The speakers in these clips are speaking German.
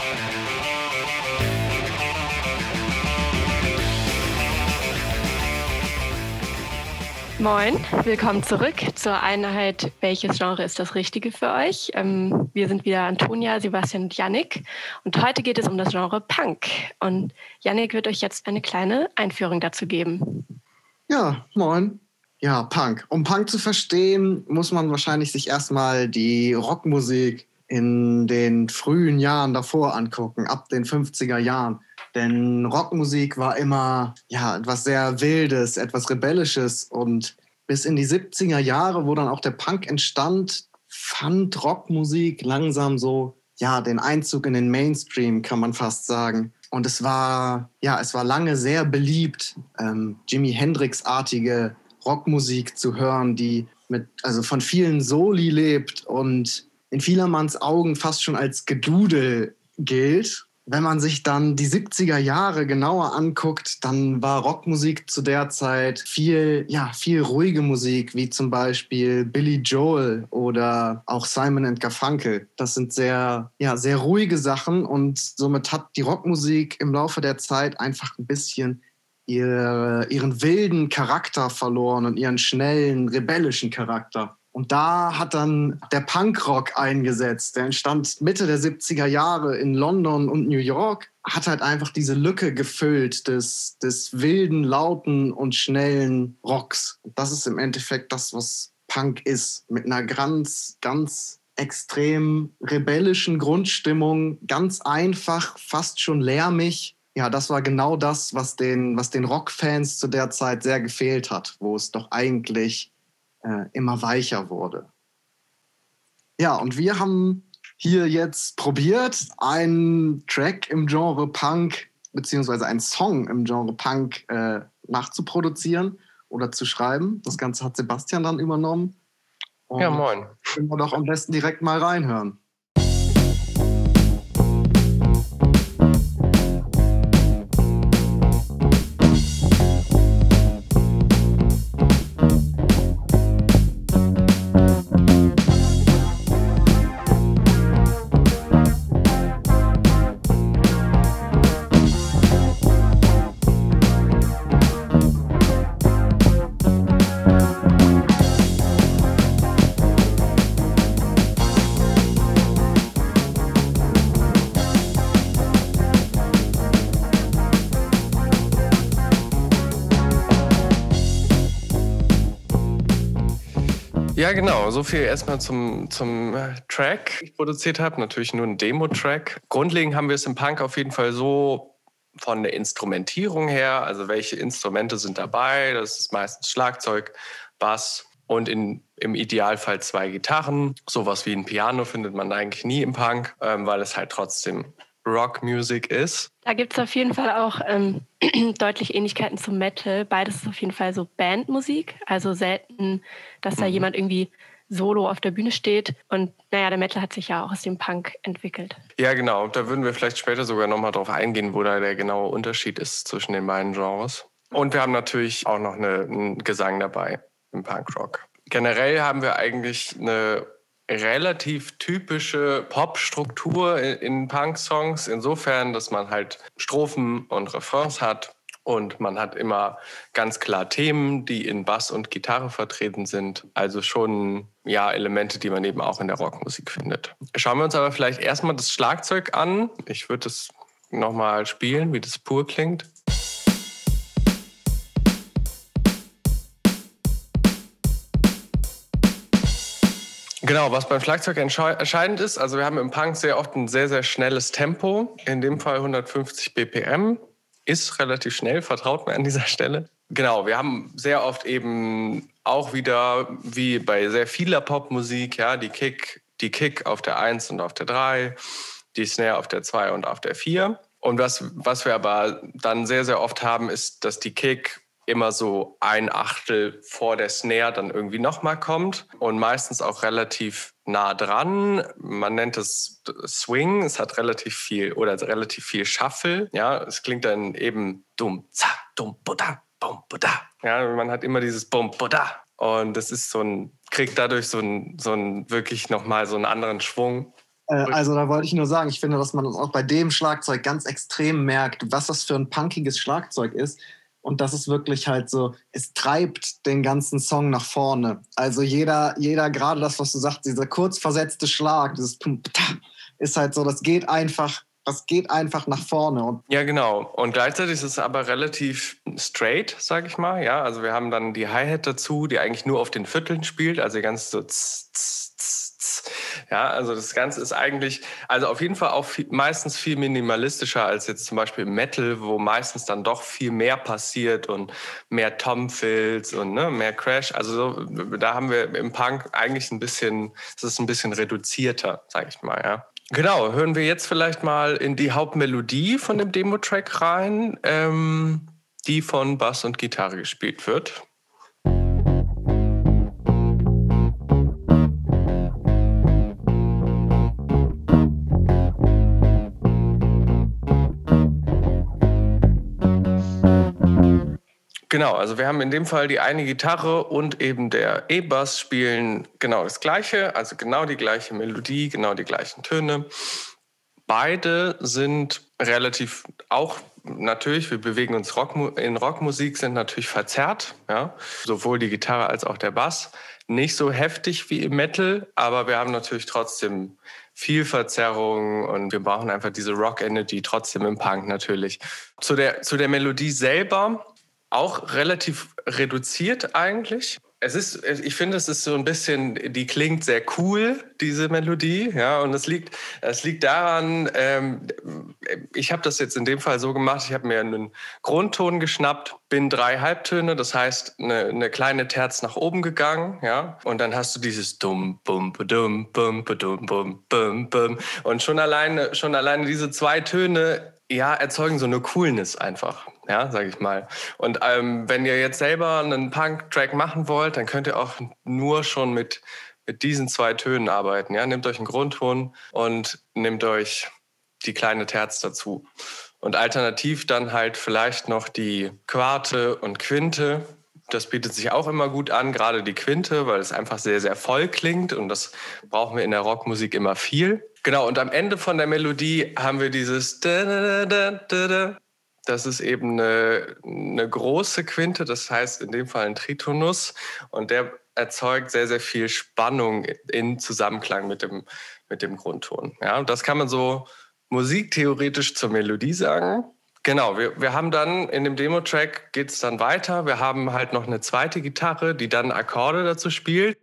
Moin, willkommen zurück zur Einheit Welches Genre ist das Richtige für euch? Wir sind wieder Antonia, Sebastian und Yannick und heute geht es um das Genre Punk. Und Yannick wird euch jetzt eine kleine Einführung dazu geben. Ja, moin. Ja, Punk. Um Punk zu verstehen, muss man wahrscheinlich sich erstmal die Rockmusik in den frühen Jahren davor angucken, ab den 50er Jahren. Denn Rockmusik war immer etwas sehr Wildes, etwas Rebellisches. Und bis in die 70er Jahre, wo dann auch der Punk entstand, fand Rockmusik langsam so den Einzug in den Mainstream, kann man fast sagen. Und es war lange sehr beliebt, Jimi Hendrix-artige Rockmusik zu hören, die von vielen Soli lebt und in vielermanns Augen fast schon als Gedudel gilt. Wenn man sich dann die 70er Jahre genauer anguckt, dann war Rockmusik zu der Zeit viel ruhige Musik, wie zum Beispiel Billy Joel oder auch Simon & Garfunkel. Das sind sehr ruhige Sachen und somit hat die Rockmusik im Laufe der Zeit einfach ein bisschen ihren wilden Charakter verloren und ihren schnellen, rebellischen Charakter. Und da hat dann der Punkrock eingesetzt. Der entstand Mitte der 70er Jahre in London und New York, hat halt einfach diese Lücke gefüllt des wilden, lauten und schnellen Rocks. Und das ist im Endeffekt das, was Punk ist. Mit einer ganz, ganz extrem rebellischen Grundstimmung, ganz einfach, fast schon lärmig. Ja, das war genau das, was den Rockfans zu der Zeit sehr gefehlt hat, wo es doch eigentlich immer weicher wurde. Ja, und wir haben hier jetzt probiert, einen Track im Genre Punk, beziehungsweise einen Song im Genre Punk nachzuproduzieren oder zu schreiben. Das Ganze hat Sebastian dann übernommen. Und ja, moin. Können wir doch am besten direkt mal reinhören. Ja, genau. So viel erstmal zum Track, den ich produziert habe. Natürlich nur ein Demo-Track. Grundlegend haben wir es im Punk auf jeden Fall so von der Instrumentierung her, also welche Instrumente sind dabei. Das ist meistens Schlagzeug, Bass und im Idealfall 2 Gitarren. Sowas wie ein Piano findet man eigentlich nie im Punk, weil es halt trotzdem Rockmusik ist. Da gibt es auf jeden Fall auch deutlich Ähnlichkeiten zum Metal. Beides ist auf jeden Fall so Bandmusik. Also selten, dass da jemand irgendwie solo auf der Bühne steht. Und der Metal hat sich ja auch aus dem Punk entwickelt. Ja, genau. Da würden wir vielleicht später sogar nochmal drauf eingehen, wo da der genaue Unterschied ist zwischen den beiden Genres. Und wir haben natürlich auch noch einen Gesang dabei im Punkrock. Generell haben wir eigentlich eine relativ typische Pop-Struktur in Punk-Songs, insofern, dass man halt Strophen und Refrains hat und man hat immer ganz klar Themen, die in Bass und Gitarre vertreten sind. Also schon Elemente, die man eben auch in der Rockmusik findet. Schauen wir uns aber vielleicht erstmal das Schlagzeug an. Ich würde es nochmal spielen, wie das pur klingt. Genau, was beim Schlagzeug entscheidend ist, also wir haben im Punk sehr oft ein sehr, sehr schnelles Tempo, in dem Fall 150 BPM, ist relativ schnell, vertraut mir an dieser Stelle. Genau, wir haben sehr oft eben auch wieder, wie bei sehr vieler Popmusik, die Kick auf der 1 und auf der 3, die Snare auf der 2 und auf der 4. Und was wir aber dann sehr, sehr oft haben, ist, dass die Kick immer so ein Achtel vor der Snare dann irgendwie nochmal kommt und meistens auch relativ nah dran. Man nennt es Swing, es hat relativ viel Shuffle. Ja, es klingt dann eben dum, za, dum, buda, bum, buda. Ja, man hat immer dieses bum, buda. Und das ist kriegt dadurch so ein wirklich nochmal so einen anderen Schwung. Also da wollte ich nur sagen, ich finde, dass man auch bei dem Schlagzeug ganz extrem merkt, was das für ein punkiges Schlagzeug ist. Und das ist wirklich halt so, es treibt den ganzen Song nach vorne. Also jeder, gerade das, was du sagst, dieser kurz versetzte Schlag, dieses ist halt so, das geht einfach nach vorne. Ja, genau. Und gleichzeitig ist es aber relativ straight, sag ich mal. Ja, also wir haben dann die Hi-Hat dazu, die eigentlich nur auf den Vierteln spielt, also die ganze so ja, also das Ganze ist eigentlich, also auf jeden Fall auch meistens viel minimalistischer als jetzt zum Beispiel im Metal, wo meistens dann doch viel mehr passiert und mehr Tom-Fills und mehr Crash. Also da haben wir im Punk eigentlich es ist ein bisschen reduzierter, sag ich mal, ja. Genau, hören wir jetzt vielleicht mal in die Hauptmelodie von dem Demo-Track rein, die von Bass und Gitarre gespielt wird. Genau, also wir haben in dem Fall die eine Gitarre und eben der E-Bass spielen genau das Gleiche, also genau die gleiche Melodie, genau die gleichen Töne. Beide sind relativ auch natürlich, wir bewegen uns in Rockmusik, sind natürlich verzerrt, ja, sowohl die Gitarre als auch der Bass. Nicht so heftig wie im Metal, aber wir haben natürlich trotzdem viel Verzerrung und wir brauchen einfach diese Rock-Energy trotzdem im Punk natürlich. Zu der Melodie selber auch relativ reduziert eigentlich. Ich finde, es ist so ein bisschen, die klingt sehr cool, diese Melodie, ja, und es liegt daran, ich habe das jetzt in dem Fall so gemacht, ich habe mir einen Grundton geschnappt, bin 3 Halbtöne, das heißt eine kleine Terz nach oben gegangen, ja, und dann hast du dieses Dum bum badum bum badum bum bum bum und schon alleine diese 2 Töne, ja, erzeugen so eine Coolness einfach, ja, sag ich mal. Und wenn ihr jetzt selber einen Punk-Track machen wollt, dann könnt ihr auch nur schon mit diesen 2 Tönen arbeiten. Ja? Nehmt euch einen Grundton und nehmt euch die kleine Terz dazu. Und alternativ dann halt vielleicht noch die Quarte und Quinte. Das bietet sich auch immer gut an, gerade die Quinte, weil es einfach sehr, sehr voll klingt und das brauchen wir in der Rockmusik immer viel. Genau, und am Ende von der Melodie haben wir dieses da-da-da-da-da. Das ist eben eine große Quinte, das heißt in dem Fall ein Tritonus und der erzeugt sehr, sehr viel Spannung in Zusammenklang mit dem Grundton. Ja, und das kann man so musiktheoretisch zur Melodie sagen. Genau, wir haben dann in dem Demo-Track geht es dann weiter. Wir haben halt noch eine zweite Gitarre, die dann Akkorde dazu spielt.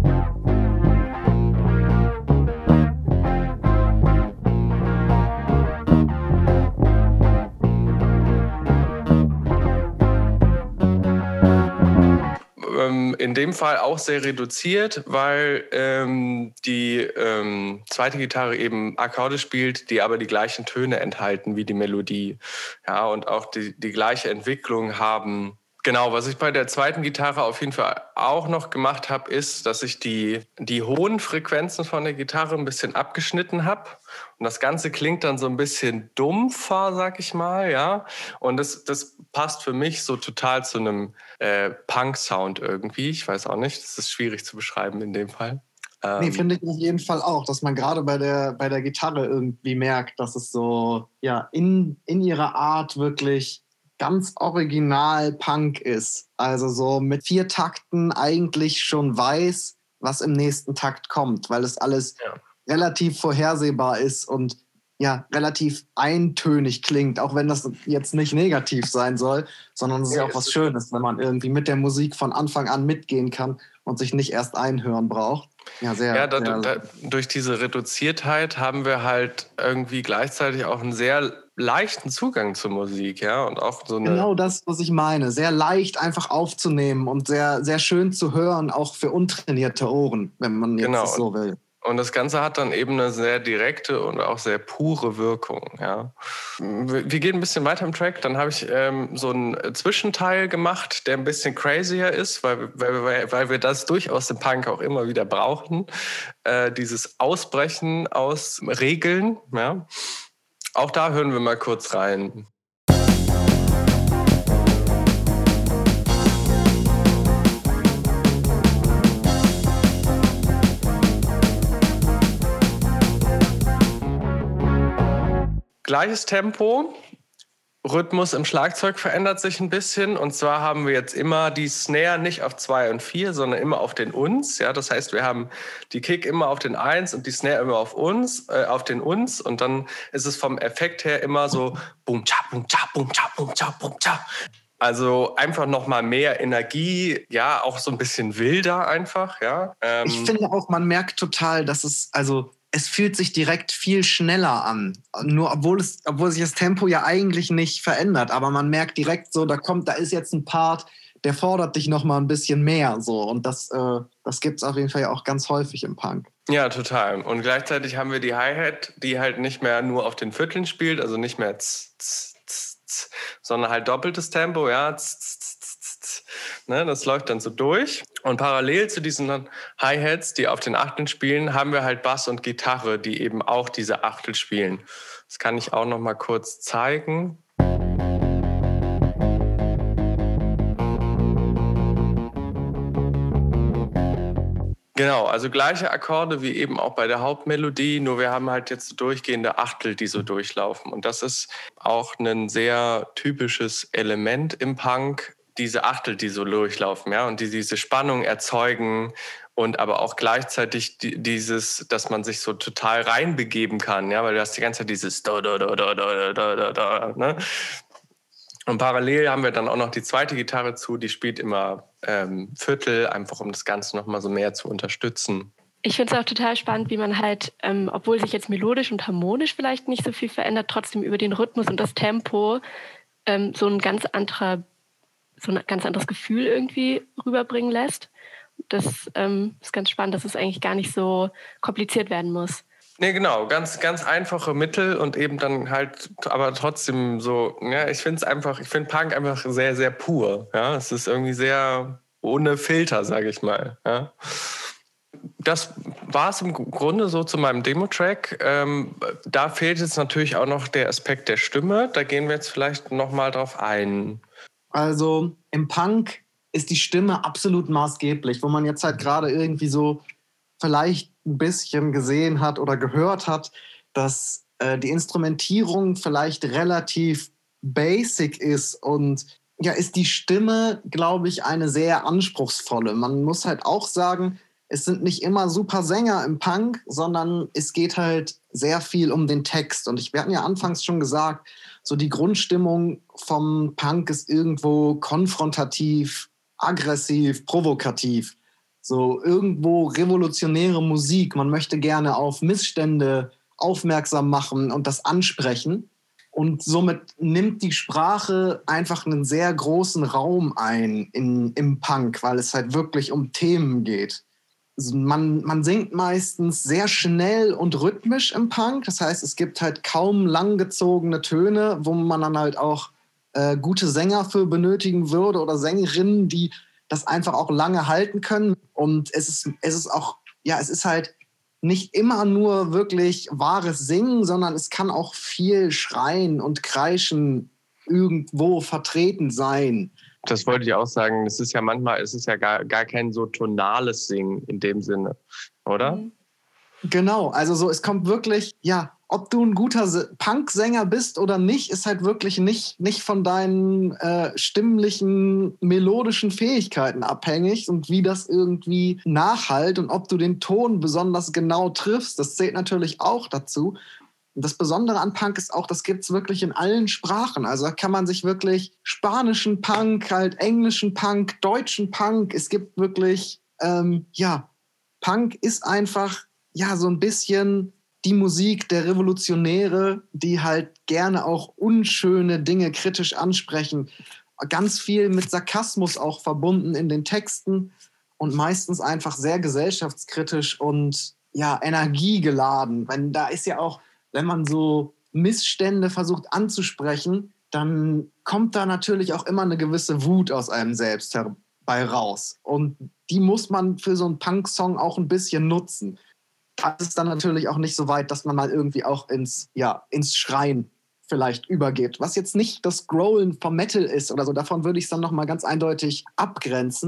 In dem Fall auch sehr reduziert, weil die zweite Gitarre eben Akkorde spielt, die aber die gleichen Töne enthalten wie die Melodie. Ja, und auch die gleiche Entwicklung haben. Genau, was ich bei der zweiten Gitarre auf jeden Fall auch noch gemacht habe, ist, dass ich die hohen Frequenzen von der Gitarre ein bisschen abgeschnitten habe. Und das Ganze klingt dann so ein bisschen dumpfer, sag ich mal, ja. Und das passt für mich so total zu einem Punk-Sound irgendwie. Ich weiß auch nicht, das ist schwierig zu beschreiben in dem Fall. Nee, finde ich auf jeden Fall auch, dass man gerade bei der Gitarre irgendwie merkt, dass es so ja in ihrer Art wirklich ganz original Punk ist. Also so mit 4 Takten eigentlich schon weiß, was im nächsten Takt kommt, weil es alles relativ vorhersehbar ist und ja, relativ eintönig klingt, auch wenn das jetzt nicht negativ sein soll, sondern es ist ja auch was Schönes, wenn man irgendwie mit der Musik von Anfang an mitgehen kann und sich nicht erst einhören braucht. Ja, durch diese Reduziertheit haben wir halt irgendwie gleichzeitig auch einen sehr leichten Zugang zur Musik, ja, und auch so eine. Genau das, was ich meine. Sehr leicht einfach aufzunehmen und sehr, sehr schön zu hören, auch für untrainierte Ohren, wenn man jetzt es so will. Und das Ganze hat dann eben eine sehr direkte und auch sehr pure Wirkung. Ja. Wir gehen ein bisschen weiter im Track. Dann habe ich so einen Zwischenteil gemacht, der ein bisschen crazier ist, weil wir das durchaus im Punk auch immer wieder brauchen. Dieses Ausbrechen aus Regeln. Ja. Auch da hören wir mal kurz rein. Gleiches Tempo. Rhythmus im Schlagzeug verändert sich ein bisschen. Und zwar haben wir jetzt immer die Snare nicht auf 2 und 4, sondern immer auf den Uns. Ja, das heißt, wir haben die Kick immer auf den 1 und die Snare immer auf den Uns. Und dann ist es vom Effekt her immer so boom, cha, boom, cha, boom, cha, boom, cha, boom, cha. Also einfach nochmal mehr Energie, ja, auch so ein bisschen wilder einfach, ja. Ich finde auch, man merkt total, dass es fühlt sich direkt viel schneller an. Nur obwohl sich das Tempo ja eigentlich nicht verändert. Aber man merkt direkt so, da ist jetzt ein Part, der fordert dich noch mal ein bisschen mehr. So. Und das gibt es auf jeden Fall ja auch ganz häufig im Punk. Ja, total. Und gleichzeitig haben wir die Hi-Hat, die halt nicht mehr nur auf den Vierteln spielt, also nicht mehr sondern halt doppeltes Tempo, ja. Ne, das läuft dann so durch. Und parallel zu diesen Hi-Hats, die auf den Achteln spielen, haben wir halt Bass und Gitarre, die eben auch diese Achtel spielen. Das kann ich auch noch mal kurz zeigen. Genau, also gleiche Akkorde wie eben auch bei der Hauptmelodie, nur wir haben halt jetzt durchgehende Achtel, die so durchlaufen. Und das ist auch ein sehr typisches Element im Punk, diese Achtel, die so durchlaufen, ja, und die diese Spannung erzeugen und aber auch gleichzeitig dieses, dass man sich so total reinbegeben kann, ja, weil du hast die ganze Zeit dieses ne? Und parallel haben wir dann auch noch die zweite Gitarre zu, die spielt immer Viertel, einfach um das Ganze nochmal so mehr zu unterstützen. Ich finde es auch total spannend, wie man halt, obwohl sich jetzt melodisch und harmonisch vielleicht nicht so viel verändert, trotzdem über den Rhythmus und das Tempo so ein ganz anderes Gefühl irgendwie rüberbringen lässt. Das ist ganz spannend, dass es eigentlich gar nicht so kompliziert werden muss. Nee, genau, ganz, ganz einfache Mittel und eben dann halt, aber trotzdem so, ja, ich finde Punk einfach sehr, sehr pur, ja, es ist irgendwie sehr ohne Filter, sage ich mal, ja. Das war es im Grunde so zu meinem Demo-Track. Da fehlt jetzt natürlich auch noch der Aspekt der Stimme, da gehen wir jetzt vielleicht nochmal drauf ein. Also im Punk ist die Stimme absolut maßgeblich, wo man jetzt halt gerade irgendwie so vielleicht ein bisschen gesehen hat oder gehört hat, dass die Instrumentierung vielleicht relativ basic ist und ja, ist die Stimme, glaube ich, eine sehr anspruchsvolle. Man muss halt auch sagen, es sind nicht immer super Sänger im Punk, sondern es geht halt sehr viel um den Text. Und wir hatten ja anfangs schon gesagt, so die Grundstimmung vom Punk ist irgendwo konfrontativ, aggressiv, provokativ. So irgendwo revolutionäre Musik. Man möchte gerne auf Missstände aufmerksam machen und das ansprechen. Und somit nimmt die Sprache einfach einen sehr großen Raum ein im Punk, weil es halt wirklich um Themen geht. Also man singt meistens sehr schnell und rhythmisch im Punk. Das heißt, es gibt halt kaum langgezogene Töne, wo man dann halt auch gute Sänger für benötigen würde oder Sängerinnen, die das einfach auch lange halten können. Und es ist auch, ja, es ist halt nicht immer nur wirklich wahres Singen, sondern es kann auch viel Schreien und Kreischen irgendwo vertreten sein. Das wollte ich auch sagen. Es ist ja gar kein so tonales Singen in dem Sinne, oder? Genau, also so, es kommt wirklich, ja, ob du ein guter Punk-Sänger bist oder nicht, ist halt wirklich nicht von deinen stimmlichen, melodischen Fähigkeiten abhängig und wie das irgendwie nachhallt und ob du den Ton besonders genau triffst, das zählt natürlich auch dazu. Und das Besondere an Punk ist auch, das gibt es wirklich in allen Sprachen. Also da kann man sich wirklich spanischen Punk, halt englischen Punk, deutschen Punk, es gibt wirklich, Punk ist einfach, ja, so ein bisschen die Musik der Revolutionäre, die halt gerne auch unschöne Dinge kritisch ansprechen. Ganz viel mit Sarkasmus auch verbunden in den Texten und meistens einfach sehr gesellschaftskritisch und ja, energiegeladen. Da ist ja auch, wenn man so Missstände versucht anzusprechen, dann kommt da natürlich auch immer eine gewisse Wut aus einem selbst herbei raus. Und die muss man für so einen Punk-Song auch ein bisschen nutzen. Das ist dann natürlich auch nicht so weit, dass man mal irgendwie auch ins Schreien vielleicht übergeht. Was jetzt nicht das Growlen vom Metal ist oder so, davon würde ich es dann nochmal ganz eindeutig abgrenzen.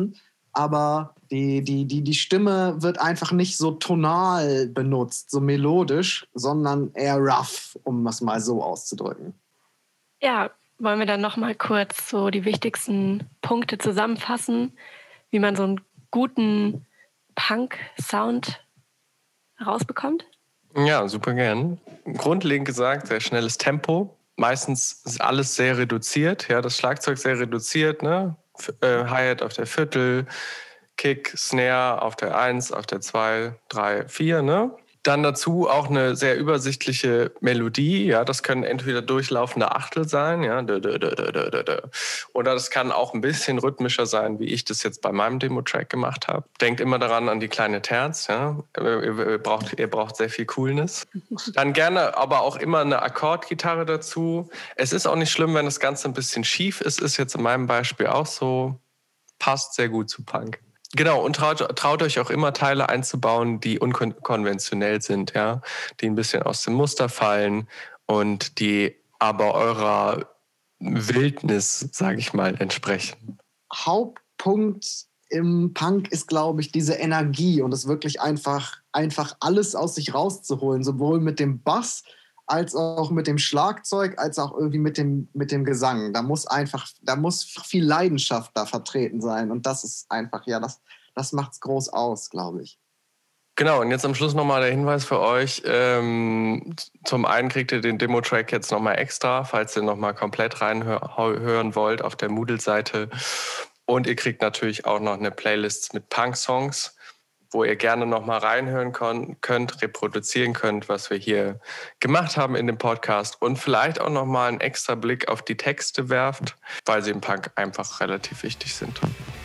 aber die Stimme wird einfach nicht so tonal benutzt, so melodisch, sondern eher rough, um das mal so auszudrücken. Ja, wollen wir dann noch mal kurz so die wichtigsten Punkte zusammenfassen, wie man so einen guten Punk-Sound rausbekommt? Ja, super gern. Grundlegend gesagt, sehr schnelles Tempo. Meistens ist alles sehr reduziert. Ja, das Schlagzeug sehr reduziert. Ne? Hi-Hat auf der Viertel, Kick, Snare auf der 1, auf der 2, 3, 4. Ne? Dann dazu auch eine sehr übersichtliche Melodie. Ja, das können entweder durchlaufende Achtel sein, ja, oder das kann auch ein bisschen rhythmischer sein, wie ich das jetzt bei meinem Demo-Track gemacht habe. Denkt immer daran an die kleine Terz. Ja. Ihr braucht sehr viel Coolness. Dann gerne aber auch immer eine Akkordgitarre dazu. Es ist auch nicht schlimm, wenn das Ganze ein bisschen schief ist. Ist jetzt in meinem Beispiel auch so. Passt sehr gut zu Punk. Genau, und traut euch auch immer Teile einzubauen, die unkonventionell sind, ja, die ein bisschen aus dem Muster fallen und die aber eurer Wildnis, sage ich mal, entsprechen. Hauptpunkt im Punk ist, glaube ich, diese Energie und es wirklich einfach alles aus sich rauszuholen, sowohl mit dem Bass als auch mit dem Schlagzeug, als auch irgendwie mit dem Gesang. Da muss viel Leidenschaft da vertreten sein. Und das ist einfach, ja, das macht's groß aus, glaube ich. Genau, und jetzt am Schluss nochmal der Hinweis für euch. Zum einen kriegt ihr den Demo-Track jetzt nochmal extra, falls ihr nochmal komplett reinhören wollt auf der Moodle-Seite. Und ihr kriegt natürlich auch noch eine Playlist mit Punk-Songs, wo ihr gerne nochmal reinhören könnt, reproduzieren könnt, was wir hier gemacht haben in dem Podcast und vielleicht auch nochmal einen extra Blick auf die Texte werft, weil sie im Punk einfach relativ wichtig sind.